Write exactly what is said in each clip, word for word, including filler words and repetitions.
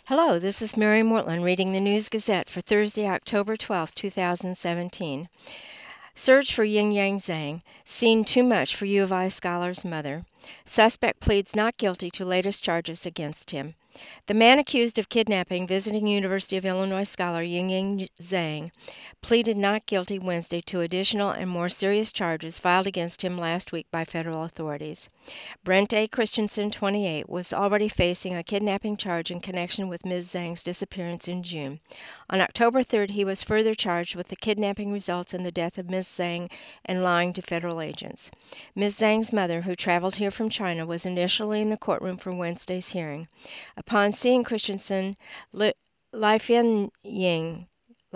Hello, this is Mary Mortland reading the News Gazette for Thursday, October twelfth, two thousand seventeen. Search for Yingyang Zhang. Seen too much for U of I scholar's mother. Suspect pleads not guilty to latest charges against him. The man accused of kidnapping visiting University of Illinois scholar Yingyang Zhang pleaded not guilty Wednesday to additional and more serious charges filed against him last week by federal authorities. Brent A. Christensen, twenty-eight, was already facing a kidnapping charge in connection with Miz Zhang's disappearance in June. On October third, he was further charged with the kidnapping results in the death of Miz Zhang and lying to federal agents. Miz Zhang's mother, who traveled here from China, was initially in the courtroom for Wednesday's hearing. Upon seeing Christensen, Li Fenyang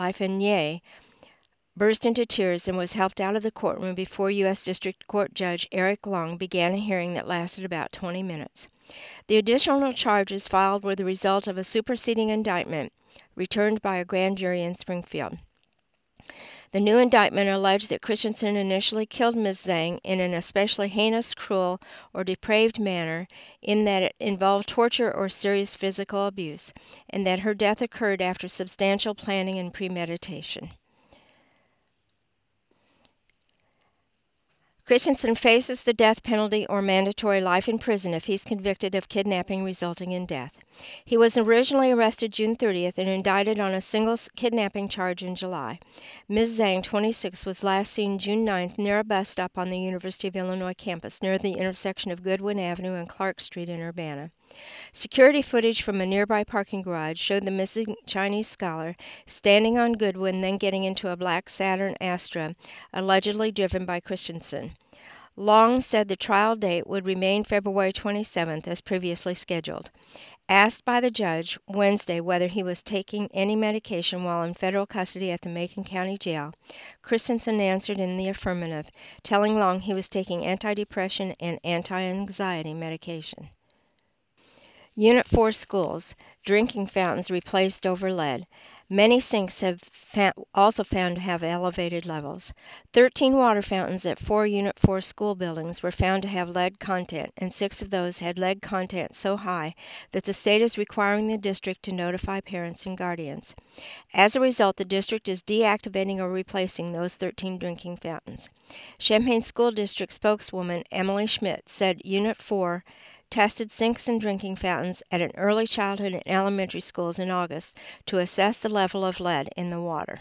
burst into tears and was helped out of the courtroom before U S District Court Judge Eric Long began a hearing that lasted about twenty minutes. The additional charges filed were the result of a superseding indictment returned by a grand jury in Springfield. The new indictment alleged that Christensen initially killed Miz Zhang in an especially heinous, cruel, or depraved manner, in that it involved torture or serious physical abuse, and that her death occurred after substantial planning and premeditation. Christensen faces the death penalty or mandatory life in prison if he's convicted of kidnapping resulting in death. He was originally arrested June thirtieth and indicted on a single kidnapping charge in July. Miz Zhang, twenty-six, was last seen June ninth near a bus stop on the University of Illinois campus near the intersection of Goodwin Avenue and Clark Street in Urbana. Security footage from a nearby parking garage showed the missing Chinese scholar standing on Goodwin, then getting into a black Saturn Astra, allegedly driven by Christensen. Long said the trial date would remain February twenty-seventh as previously scheduled. Asked by the judge Wednesday whether he was taking any medication while in federal custody at the Macon County Jail, Christensen answered in the affirmative, telling Long he was taking antidepressant and anti-anxiety medication. Unit four schools, drinking fountains replaced over lead. Many sinks have fa- also found to have elevated levels. Thirteen water fountains at four Unit four school buildings were found to have lead content, and six of those had lead content so high that the state is requiring the district to notify parents and guardians. As a result, the district is deactivating or replacing those thirteen drinking fountains. Champaign School District spokeswoman Emily Schmidt said Unit four tested sinks and drinking fountains at an early childhood and elementary schools in August to assess the level of lead in the water.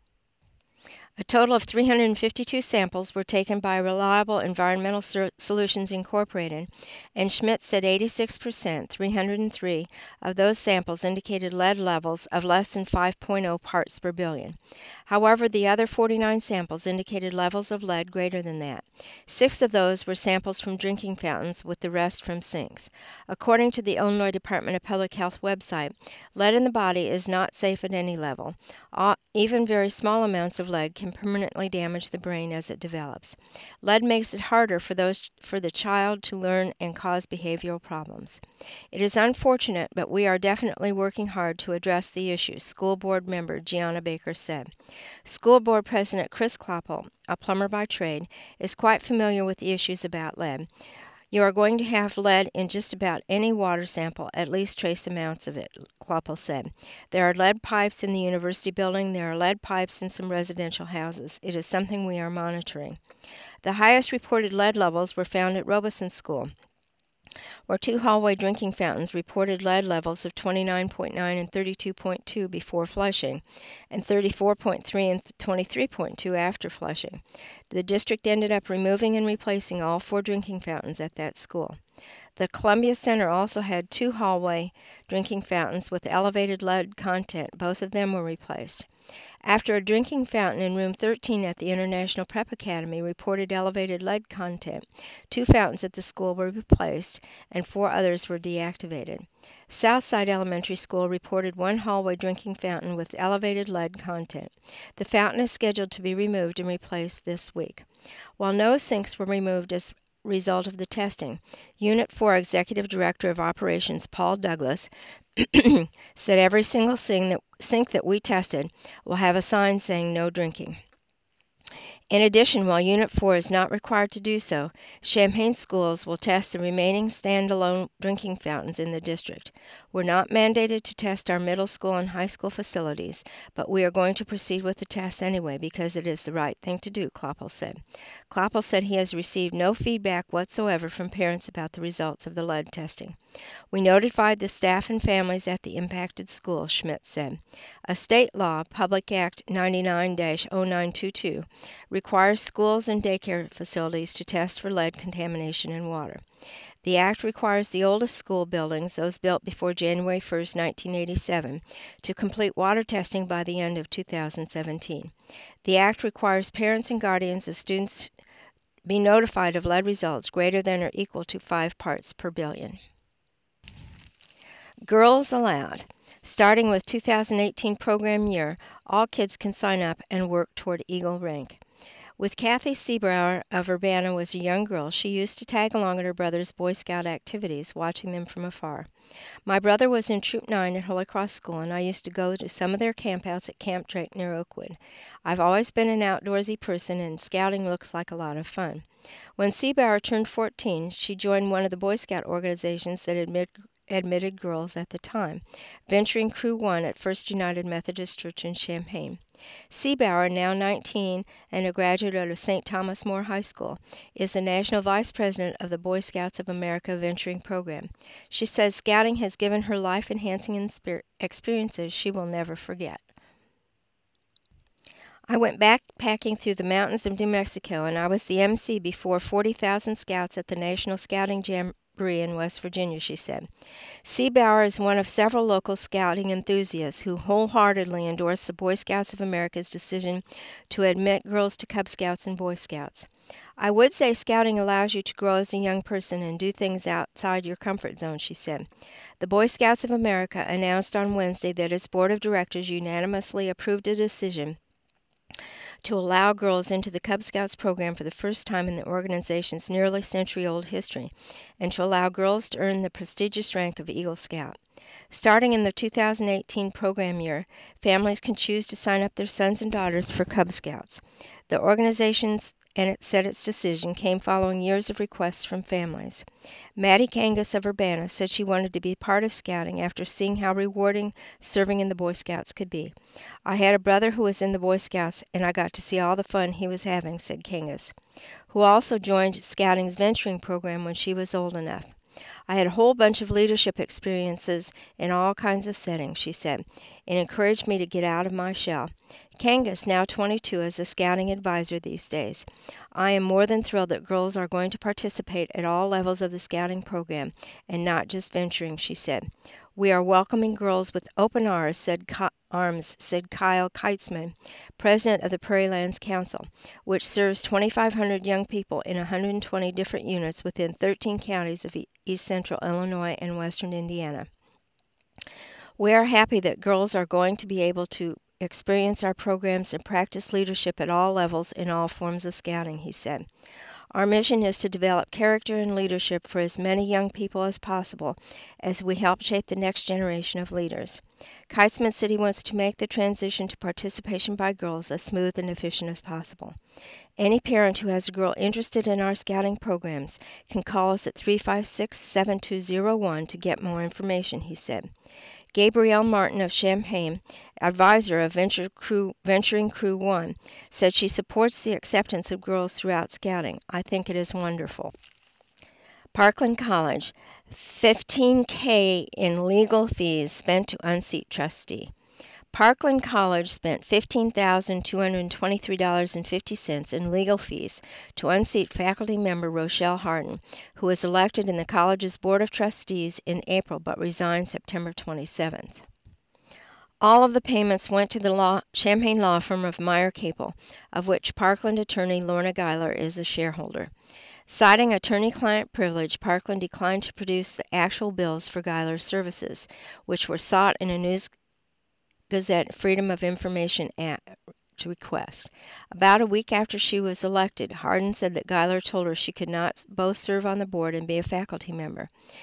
A total of three hundred fifty-two samples were taken by Reliable Environmental Solutions Incorporated, and Schmidt said eighty-six percent, three hundred three, of those samples indicated lead levels of less than five point zero parts per billion. However, the other forty-nine samples indicated levels of lead greater than that. Six of those were samples from drinking fountains, with the rest from sinks. According to the Illinois Department of Public Health website, lead in the body is not safe at any level. Even very small amounts of lead can permanently damage the brain as it develops. Lead makes it harder for those for the child to learn and cause behavioral problems. It is unfortunate, but we are definitely working hard to address the issue, school board member Gianna Baker said. School board president Chris Kloppel, a plumber by trade, is quite familiar with the issues about lead. You are going to have lead in just about any water sample, at least trace amounts of it, Kloppel said. There are lead pipes in the university building. There are lead pipes in some residential houses. It is something we are monitoring. The highest reported lead levels were found at Robeson School, where two hallway drinking fountains reported lead levels of twenty-nine point nine and thirty-two point two before flushing, and thirty-four point three and twenty-three point two after flushing. The district ended up removing and replacing all four drinking fountains at that school. The Columbia Center also had two hallway drinking fountains with elevated lead content. Both of them were replaced. After a drinking fountain in room thirteen at the International Prep Academy reported elevated lead content, two fountains at the school were replaced and four others were deactivated. Southside Elementary School reported one hallway drinking fountain with elevated lead content. The fountain is scheduled to be removed and replaced this week. While no sinks were removed as result of the testing, Unit four Executive Director of Operations Paul Douglas said every single sink that, sink that we tested will have a sign saying no drinking. In addition, while Unit four is not required to do so, Champaign schools will test the remaining standalone drinking fountains in the district. We're not mandated to test our middle school and high school facilities, but we are going to proceed with the test anyway because it is the right thing to do, Kloppel said. Kloppel said he has received no feedback whatsoever from parents about the results of the lead testing. We notified the staff and families at the impacted schools, Schmidt said. A state law, Public Act ninety-nine dash oh nine twenty-two, requires schools and daycare facilities to test for lead contamination in water. The act requires the oldest school buildings, those built before January first, nineteen eighty-seven, to complete water testing by the end of two thousand seventeen. The act requires parents and guardians of students be notified of lead results greater than or equal to five parts per billion. Girls Allowed. Starting with two thousand eighteen program year, all kids can sign up and work toward Eagle rank. With Kathy Seabrower of Urbana was a young girl, she used to tag along at her brother's Boy Scout activities, watching them from afar. My brother was in Troop nine at Holy Cross School, and I used to go to some of their campouts at Camp Drake near Oakwood. I've always been an outdoorsy person, and scouting looks like a lot of fun. When Seabrower turned fourteen, she joined one of the Boy Scout organizations that admit admitted girls at the time, Venturing Crew one at First United Methodist Church in Champaign. Seabauer, now nineteen and a graduate of Saint Thomas More High School, is the National Vice President of the Boy Scouts of America Venturing Program. She says scouting has given her life-enhancing experiences she will never forget. I went backpacking through the mountains of New Mexico, and I was the M C before forty thousand scouts at the National Scouting Jamboree in West Virginia, she said. Seabauer is one of several local scouting enthusiasts who wholeheartedly endorse the Boy Scouts of America's decision to admit girls to Cub Scouts and Boy Scouts. I would say scouting allows you to grow as a young person and do things outside your comfort zone, she said. The Boy Scouts of America announced on Wednesday that its board of directors unanimously approved a decision to allow girls into the Cub Scouts program for the first time in the organization's nearly century-old history, and to allow girls to earn the prestigious rank of Eagle Scout. Starting in the two thousand eighteen program year, families can choose to sign up their sons and daughters for Cub Scouts. The organization's and it said its decision came following years of requests from families. Maddie Kangas of Urbana said she wanted to be part of scouting after seeing how rewarding serving in the Boy Scouts could be. I had a brother who was in the Boy Scouts, and I got to see all the fun he was having, said Kangas, who also joined Scouting's Venturing program when she was old enough. I had a whole bunch of leadership experiences in all kinds of settings, she said. It encouraged me to get out of my shell. Kangas, now twenty-two, is a scouting advisor these days. I am more than thrilled that girls are going to participate at all levels of the scouting program and not just venturing, she said. We are welcoming girls with open arms, said, arms, said Kyle Keitzman, president of the Prairie Lands Council, which serves twenty-five hundred young people in one hundred twenty different units within thirteen counties of East Central Illinois and Western Indiana. We are happy that girls are going to be able to experience our programs and practice leadership at all levels in all forms of scouting, he said. Our mission is to develop character and leadership for as many young people as possible as we help shape the next generation of leaders. Keitzman said he wants to make the transition to participation by girls as smooth and efficient as possible. Any parent who has a girl interested in our scouting programs can call us at three five six, seven two zero one to get more information, he said. Gabrielle Martin of Champaign, advisor of Venture Crew, Venturing Crew one, said she supports the acceptance of girls throughout scouting. I think it is wonderful. Parkland College, fifteen thousand dollars in legal fees spent to unseat trustee. Parkland College spent fifteen thousand two hundred twenty-three dollars and fifty cents in legal fees to unseat faculty member Rochelle Harden, who was elected in the college's Board of Trustees in April but resigned September twenty-seventh. All of the payments went to the law, Champaign law firm of Meyer Capel, of which Parkland attorney Lorna Geiler is a shareholder. Citing attorney-client privilege, Parkland declined to produce the actual bills for Geiler's services, which were sought in a News Gazette Freedom of Information Act request. About a week after she was elected, Harden said that Geiler told her she could not both serve on the board and be a faculty member.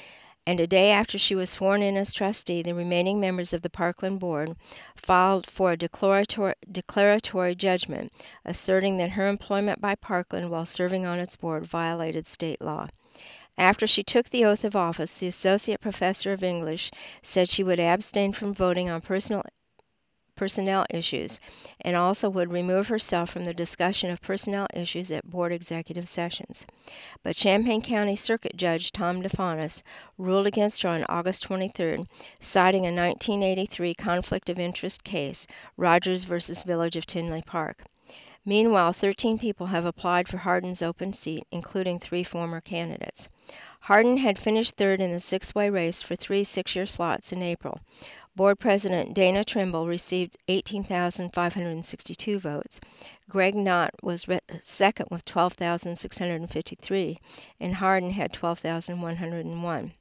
And a day after she was sworn in as trustee, the remaining members of the Parkland Board filed for a declaratory, declaratory judgment, asserting that her employment by Parkland while serving on its board violated state law. After she took the oath of office, the associate professor of English said she would abstain from voting on personal personnel issues, and also would remove herself from the discussion of personnel issues at board executive sessions. But Champaign County Circuit Judge Tom DeFanis ruled against her on August twenty-third, citing a nineteen eighty-three conflict of interest case, Rogers versus Village of Tinley Park. Meanwhile, thirteen people have applied for Hardin's open seat, including three former candidates. Hardin had finished third in the six-way race for three six-year slots in April. Board President Dana Trimble received eighteen thousand five hundred sixty-two votes. Greg Knott was re- second with twelve thousand six hundred fifty-three, and Hardin had twelve thousand one hundred one.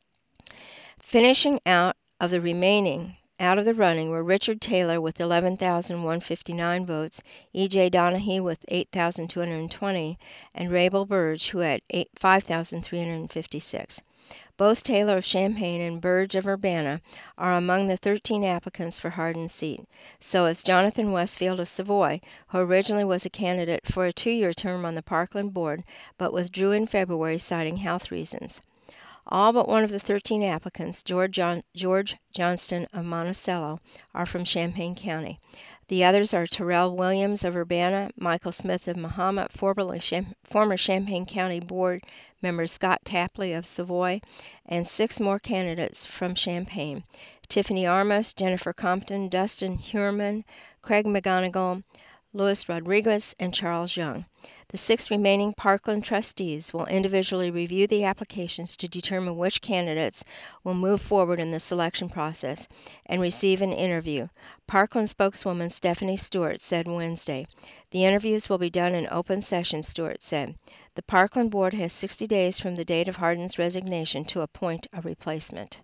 Finishing out of the remaining out of the running were Richard Taylor with eleven thousand one hundred fifty-nine votes, E J. Donahue with eight thousand two hundred twenty, and Rabel Burge, who had five thousand three hundred fifty-six. Both Taylor of Champaign and Burge of Urbana are among the thirteen applicants for Hardin's seat. So is Jonathan Westfield of Savoy, who originally was a candidate for a two-year term on the Parkland Board, but withdrew in February citing health reasons. All but one of the thirteen applicants, George, John, George Johnston of Monticello, are from Champaign County. The others are Terrell Williams of Urbana, Michael Smith of Mahomet, formerly Cham- former Champaign County Board member Scott Tapley of Savoy, and six more candidates from Champaign: Tiffany Armas, Jennifer Compton, Dustin Heuerman, Craig McGonigal, Luis Rodriguez, and Charles Young. The six remaining Parkland trustees will individually review the applications to determine which candidates will move forward in the selection process and receive an interview. Parkland spokeswoman Stephanie Stewart said Wednesday. The interviews will be done in open session, Stewart said. The Parkland Board has sixty days from the date of Hardin's resignation to appoint a replacement.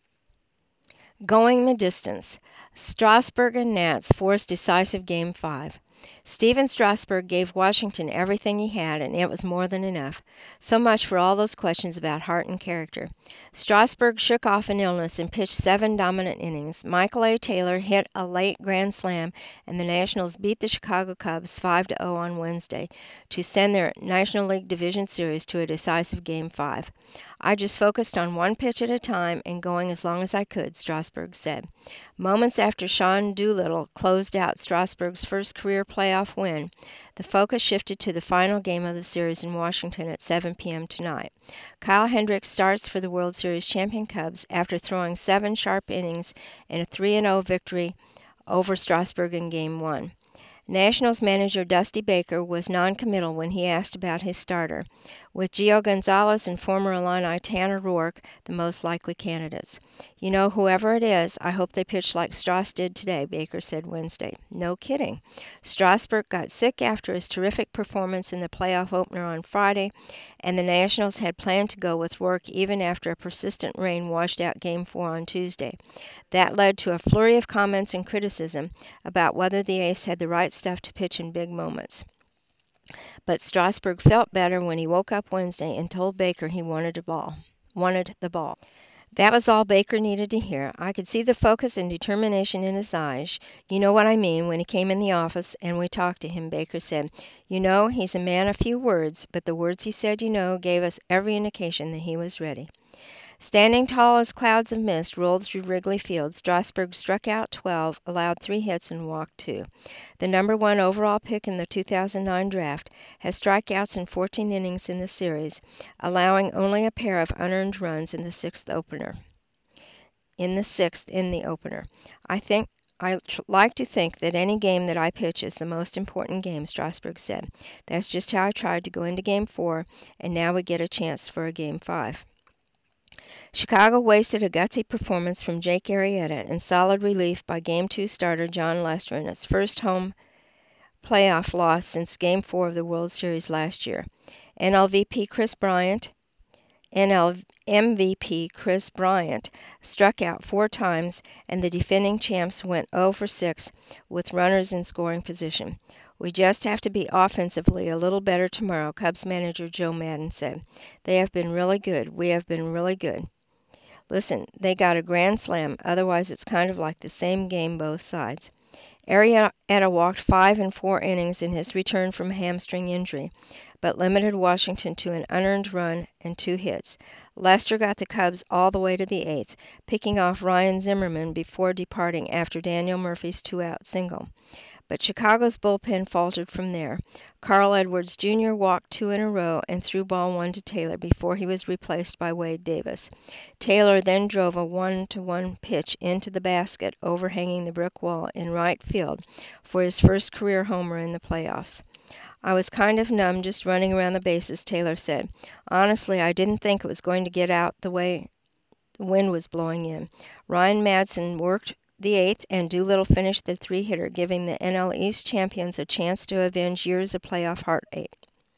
Going the distance. Strasburg and Nats force decisive Game five. Stephen Strasburg gave Washington everything he had, and it was more than enough. So much for all those questions about heart and character. Strasburg shook off an illness and pitched seven dominant innings. Michael A. Taylor hit a late grand slam, and the Nationals beat the Chicago Cubs five to oh on Wednesday to send their National League Division Series to a decisive Game five. I just focused on one pitch at a time and going as long as I could, Strasburg said. Moments after Sean Doolittle closed out Strasburg's first career playoff win, the focus shifted to the final game of the series in Washington at seven p.m. tonight. Kyle Hendricks starts for the World Series champion Cubs after throwing seven sharp innings in a three and oh victory over Strasburg in Game one. Nationals manager Dusty Baker was non-committal when he asked about his starter, with Gio Gonzalez and former Illini Tanner Roark the most likely candidates. You know, whoever it is, I hope they pitch like Strauss did today, Baker said Wednesday. No kidding. Strasburg got sick after his terrific performance in the playoff opener on Friday, and the Nationals had planned to go with Roark even after a persistent rain washed out Game four on Tuesday. That led to a flurry of comments and criticism about whether the ace had the right stuff to pitch in big moments. But Strasburg felt better when he woke up Wednesday and told Baker he wanted the ball. Wanted the ball. That was all Baker needed to hear. I could see the focus and determination in his eyes. You know what I mean, when he came in the office and we talked to him, Baker said. You know, he's a man of few words, but the words he said, you know, gave us every indication that he was ready. Standing tall as clouds of mist rolled through Wrigley Field, Strasburg struck out twelve, allowed three hits, and walked two. The number one overall pick in the two thousand nine draft has strikeouts in fourteen innings in the series, allowing only a pair of unearned runs in the sixth opener. In the sixth in the opener. I think I like to think that any game that I pitch is the most important game, Strasburg said. That's just how I tried to go into Game four, and now we get a chance for a Game five. Chicago wasted a gutsy performance from Jake Arrieta and solid relief by Game two starter John Lester in its first home playoff loss since Game four of the World Series last year. N L V P Chris Bryant, N L M V P Chris Bryant struck out four times, and the defending champs went oh for six with runners in scoring position. We just have to be offensively a little better tomorrow, Cubs manager Joe Maddon said. They have been really good. We have been really good. Listen, they got a grand slam, otherwise it's kind of like the same game both sides. Arrieta walked five and four innings in his return from a hamstring injury, but limited Washington to an unearned run and two hits. Lester got the Cubs all the way to the eighth, picking off Ryan Zimmerman before departing after Daniel Murphy's two-out single. But Chicago's bullpen faltered from there. Carl Edwards Junior walked two in a row and threw ball one to Taylor before he was replaced by Wade Davis. Taylor then drove a one-to-one pitch into the basket overhanging the brick wall in right field for his first career homer in the playoffs. I was kind of numb just running around the bases, Taylor said. Honestly, I didn't think it was going to get out the way the wind was blowing in. Ryan Madson worked the eighth, and Doolittle finished the three-hitter, giving the N L East champions a chance to avenge years of playoff heartache.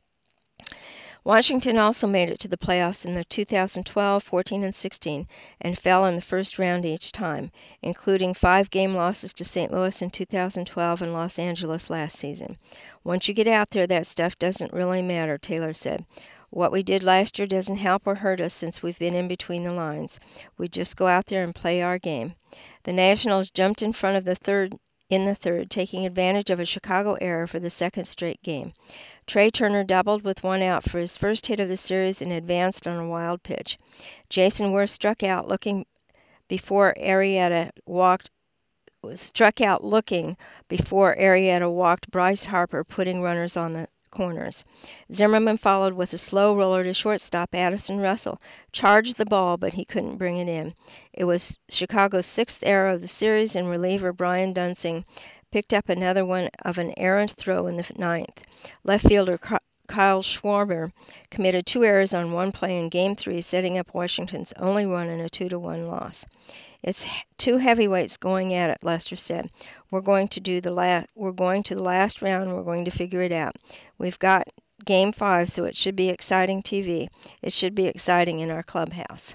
Washington also made it to the playoffs in the two thousand twelve, fourteen, and sixteen, and fell in the first round each time, including five-game losses to Saint Louis in two thousand twelve and Los Angeles last season. Once you get out there, that stuff doesn't really matter, Taylor said. What we did last year doesn't help or hurt us since we've been in between the lines. We just go out there and play our game. The Nationals jumped in front of the third in the third, taking advantage of a Chicago error for the second straight game. Trey Turner doubled with one out for his first hit of the series and advanced on a wild pitch. Jason Worth struck out looking before Arrieta walked struck out looking before Arrieta walked Bryce Harper, putting runners on the corners. Zimmerman followed with a slow roller to shortstop Addison Russell, charged the ball, but he couldn't bring it in. It was Chicago's sixth error of the series, and reliever Brian Dunsing picked up another one of an errant throw in the ninth. Left fielder Kyle Schwarber committed two errors on one play in Game three, setting up Washington's only run in a two to one loss. It's two heavyweights going at it, Lester said. We're going to do the la- We're going to the last round. We're going to figure it out. We've got Game five, so it should be exciting T V. It should be exciting in our clubhouse.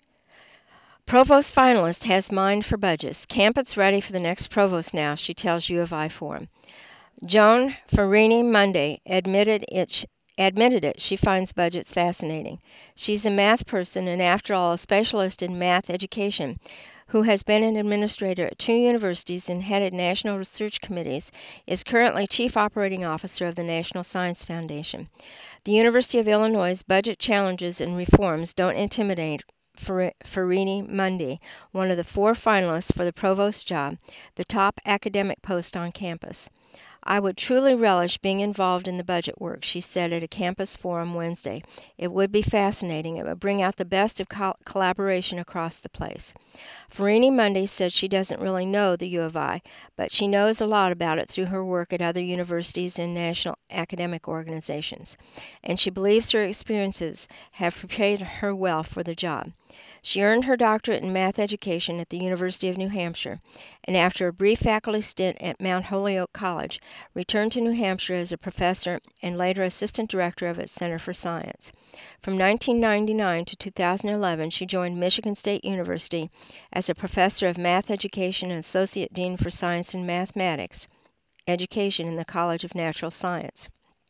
Provost finalist has mind for budgets. Campett's ready for the next provost now, she tells U of I Forum. Joan Farini Monday admitted it. admitted it, she finds budgets fascinating. She's a math person and, after all, a specialist in math education, who has been an administrator at two universities and headed national research committees, is currently Chief Operating Officer of the National Science Foundation. The University of Illinois' budget challenges and reforms don't intimidate Farini Monday, one of the four finalists for the provost job, the top academic post on campus. I would truly relish being involved in the budget work, she said at a campus forum Wednesday. It would be fascinating. It would bring out the best of co- collaboration across the place. Farini Monday said she doesn't really know the U of I, but she knows a lot about it through her work at other universities and national academic organizations, and she believes her experiences have prepared her well for the job. She earned her doctorate in math education at the University of New Hampshire, and after a brief faculty stint at Mount Holyoke College, returned to New Hampshire as a professor and later assistant director of its Center for Science. From nineteen ninety-nine to two thousand eleven, she joined Michigan State University as a professor of math education and associate dean for science and mathematics education in the College of Natural Science.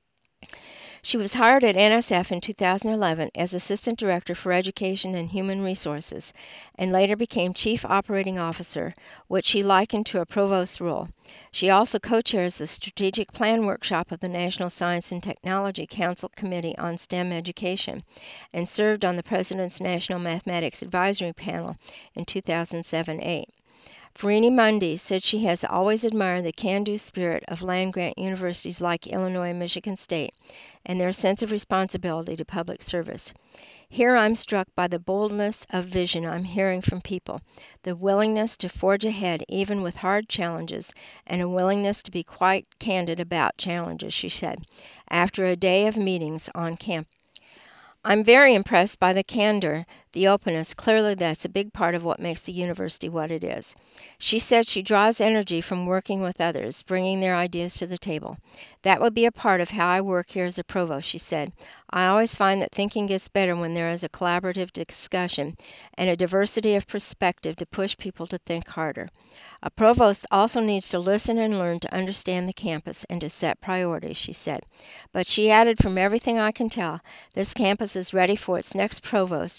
She was hired at N S F in two thousand eleven as Assistant Director for Education and Human Resources, and later became Chief Operating Officer, which she likened to a provost role. She also co-chairs the Strategic Plan Workshop of the National Science and Technology Council Committee on STEM Education, and served on the President's National Mathematics Advisory Panel in two thousand seven eight. Farini Monday said she has always admired the can-do spirit of land-grant universities like Illinois and Michigan State and their sense of responsibility to public service. Here I'm struck by the boldness of vision I'm hearing from people, the willingness to forge ahead even with hard challenges, and a willingness to be quite candid about challenges, she said, after a day of meetings on campus. I'm very impressed by the candor, the openness. Clearly, that's a big part of what makes the university what it is. She said she draws energy from working with others, bringing their ideas to the table. That would be a part of how I work here as a provost, she said. I always find that thinking gets better when there is a collaborative discussion and a diversity of perspective to push people to think harder. A provost also needs to listen and learn to understand the campus and to set priorities, she said. But she added, from everything I can tell, this campus is ready for its next provost, now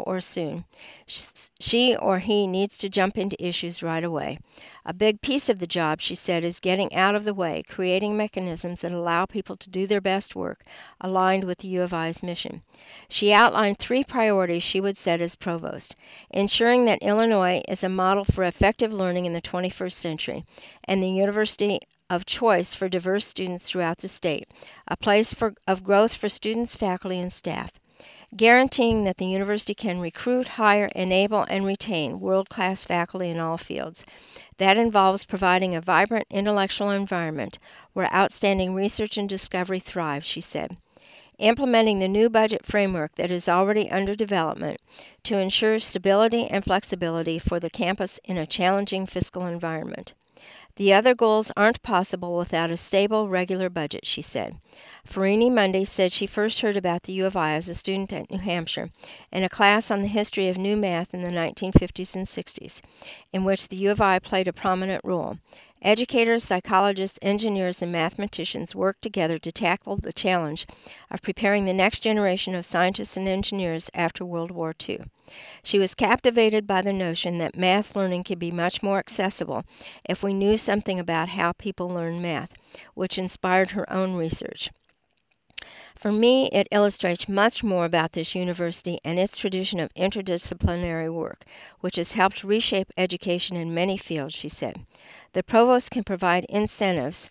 or soon. She or he needs to jump into issues right away. A big piece of the job, she said, is getting out of the way, creating mechanisms that allow people to do their best work, aligned with the U of I's mission. She outlined three priorities she would set as provost: ensuring that Illinois is a model for effective learning in the twenty-first century, and the university of choice for diverse students throughout the state, a place for, of growth for students, faculty, and staff. Guaranteeing that the university can recruit, hire, enable, and retain world-class faculty in all fields. That involves providing a vibrant intellectual environment where outstanding research and discovery thrive, she said. Implementing the new budget framework that is already under development to ensure stability and flexibility for the campus in a challenging fiscal environment. The other goals aren't possible without a stable, regular budget, she said. Farini Monday said she first heard about the U of I as a student at New Hampshire in a class on the history of new math in the nineteen fifties and sixties, in which the U of I played a prominent role. Educators, psychologists, engineers, and mathematicians worked together to tackle the challenge of preparing the next generation of scientists and engineers after World War Two. She was captivated by the notion that math learning could be much more accessible if we knew something about how people learn math, which inspired her own research. For me, it illustrates much more about this university and its tradition of interdisciplinary work, which has helped reshape education in many fields, she said. The provost can provide incentives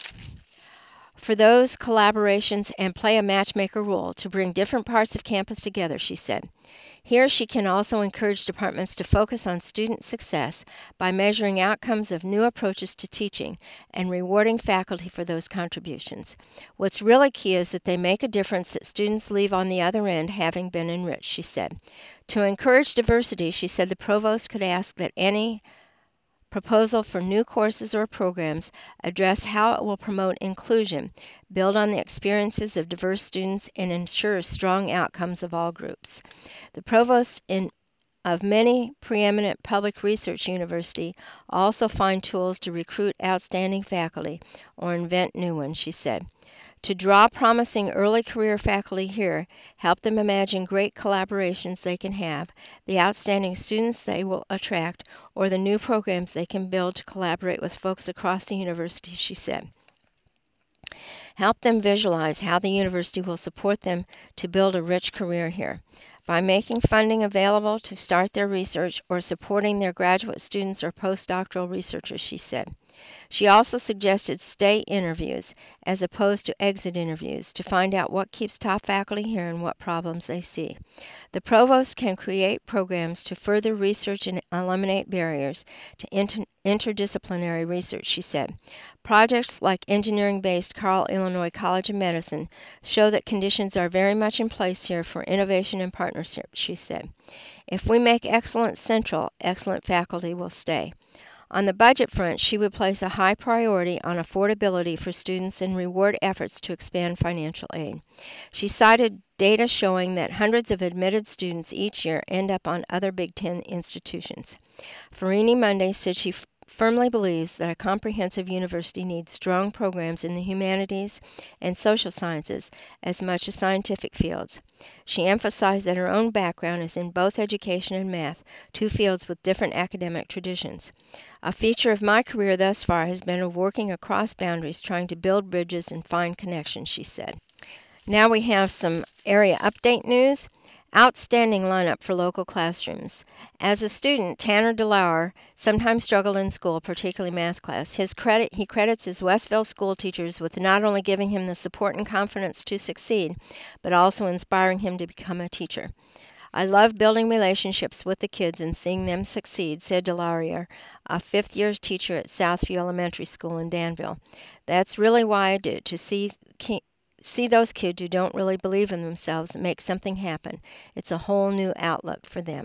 for those collaborations and play a matchmaker role to bring different parts of campus together, she said. Here she can also encourage departments to focus on student success by measuring outcomes of new approaches to teaching and rewarding faculty for those contributions. What's really key is that they make a difference that students leave on the other end having been enriched, she said. To encourage diversity, she said the provost could ask that any proposal for new courses or programs address how it will promote inclusion, build on the experiences of diverse students, and ensure strong outcomes of all groups. The provost in, of many preeminent public research universities also find tools to recruit outstanding faculty or invent new ones, she said. To draw promising early career faculty here, help them imagine great collaborations they can have, the outstanding students they will attract, or the new programs they can build to collaborate with folks across the university, she said. Help them visualize how the university will support them to build a rich career here. By making funding available to start their research or supporting their graduate students or postdoctoral researchers, she said. She also suggested stay interviews as opposed to exit interviews to find out what keeps top faculty here and what problems they see. The provost can create programs to further research and eliminate barriers to inter- interdisciplinary research, she said. Projects like engineering-based Carle Illinois College of Medicine show that conditions are very much in place here for innovation and partnership, she said. If we make excellence central, excellent faculty will stay. On the budget front, she would place a high priority on affordability for students and reward efforts to expand financial aid. She cited data showing that hundreds of admitted students each year end up on other Big Ten institutions. Farini Monday said she f- firmly believes that a comprehensive university needs strong programs in the humanities and social sciences as much as scientific fields. She emphasized that her own background is in both education and math, two fields with different academic traditions. A feature of my career thus far has been of working across boundaries, trying to build bridges and find connections, she said. Now we have some area update news. Outstanding lineup for local classrooms. As a student, Tanner DeLauer sometimes struggled in school, particularly math class. His credit, he credits his Westville school teachers with not only giving him the support and confidence to succeed, but also inspiring him to become a teacher. I love building relationships with the kids and seeing them succeed, said DeLauer, a fifth-year teacher at Southview Elementary School in Danville. That's really why I do, to see ki- see those kids who don't really believe in themselves and make something happen. It's a whole new outlook for them.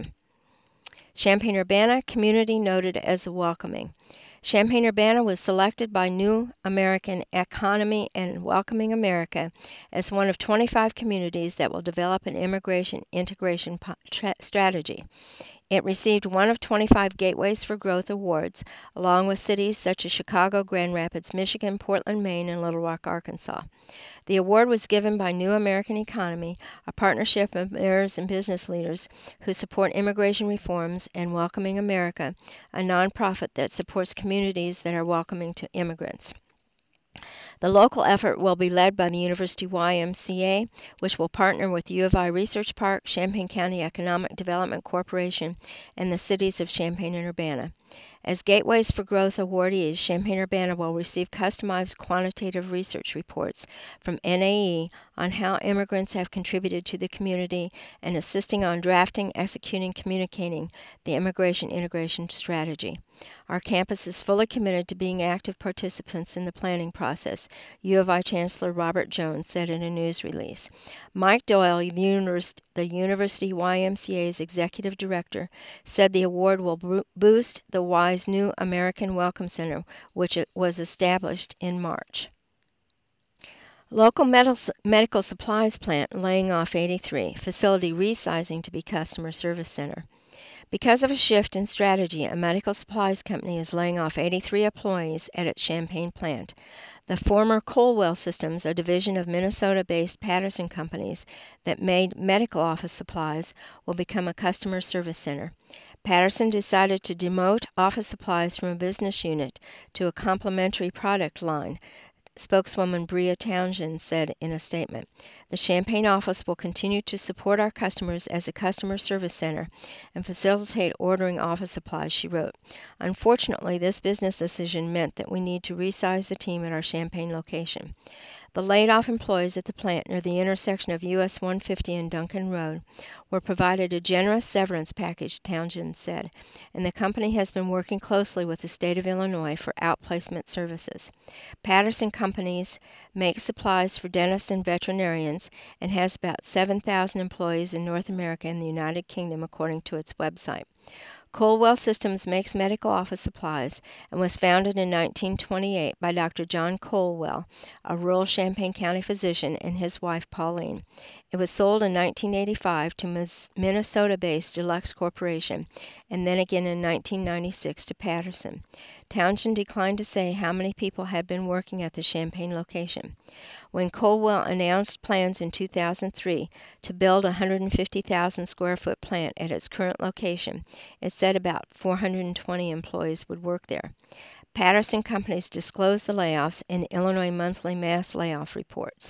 Champaign-Urbana community noted as welcoming. Champaign-Urbana was selected by New American Economy and Welcoming America as one of twenty-five communities that will develop an immigration integration po- tra- strategy. It received one of twenty-five Gateways for Growth awards, along with cities such as Chicago, Grand Rapids, Michigan, Portland, Maine, and Little Rock, Arkansas. The award was given by New American Economy, a partnership of mayors and business leaders who support immigration reforms, and Welcoming America, a nonprofit that supports communities that are welcoming to immigrants. The local effort will be led by the University Y M C A, which will partner with U of I Research Park, Champaign County Economic Development Corporation, and the cities of Champaign and Urbana. As Gateways for Growth awardees, Champaign-Urbana will receive customized quantitative research reports from N A E on how immigrants have contributed to the community and assisting on drafting, executing, communicating the immigration integration strategy. Our campus is fully committed to being active participants in the planning process, U of I Chancellor Robert Jones said in a news release. Mike Doyle, the University Y M C A's executive director, said the award will boost the Y's new American Welcome Center, which was established in March. Local medical supplies plant laying off eighty-three, facility resizing to be customer service center. Because of a shift in strategy, a medical supplies company is laying off eighty-three employees at its Champaign plant. The former Colwell Systems, a division of Minnesota-based Patterson companies that made medical office supplies, will become a customer service center. Patterson decided to demote office supplies from a business unit to a complementary product line, spokeswoman Bria Townsend said in a statement. The Champaign office will continue to support our customers as a customer service center and facilitate ordering office supplies, she wrote. Unfortunately, this business decision meant that we need to resize the team at our Champaign location. The laid-off employees at the plant near the intersection of U S one fifty and Duncan Road were provided a generous severance package, Townsend said, and the company has been working closely with the state of Illinois for outplacement services. Patterson Companies makes supplies for dentists and veterinarians and has about seven thousand employees in North America and the United Kingdom, according to its website. Colwell Systems makes medical office supplies and was founded in nineteen twenty-eight by Doctor John Colwell, a rural Champaign County physician, and his wife Pauline. It was sold in nineteen eighty-five to Minnesota-based Deluxe Corporation and then again in nineteen ninety-six to Patterson. Townsend declined to say how many people had been working at the Champaign location. When Colwell announced plans in two thousand three to build a one hundred fifty thousand square foot plant at its current location, it said about four hundred twenty employees would work there. Patterson Companies disclosed the layoffs in Illinois Monthly Mass Layoff Reports.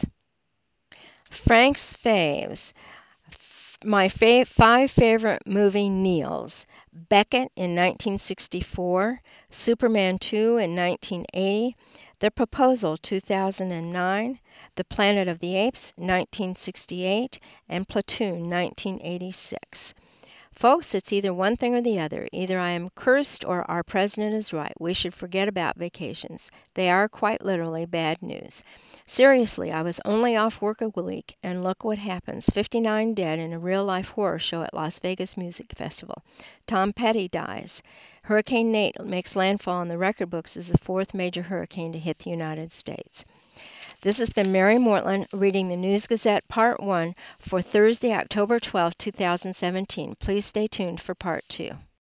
Frank's Faves. My fa- five favorite movie Neils. Beckett in nineteen sixty-four, Superman two in nineteen eighty, The Proposal two thousand nine, The Planet of the Apes nineteen sixty-eight, and Platoon nineteen eighty-six. Folks, it's either one thing or the other. Either I am cursed or our president is right. We should forget about vacations. They are quite literally bad news. Seriously, I was only off work a week, and look what happens. fifty-nine dead in a real-life horror show at Las Vegas Music Festival. Tom Petty dies. Hurricane Nate makes landfall in the record books as the fourth major hurricane to hit the United States. This has been Mary Mortland reading the News Gazette Part one for Thursday, October twelfth, two thousand seventeen. Please stay tuned for Part two.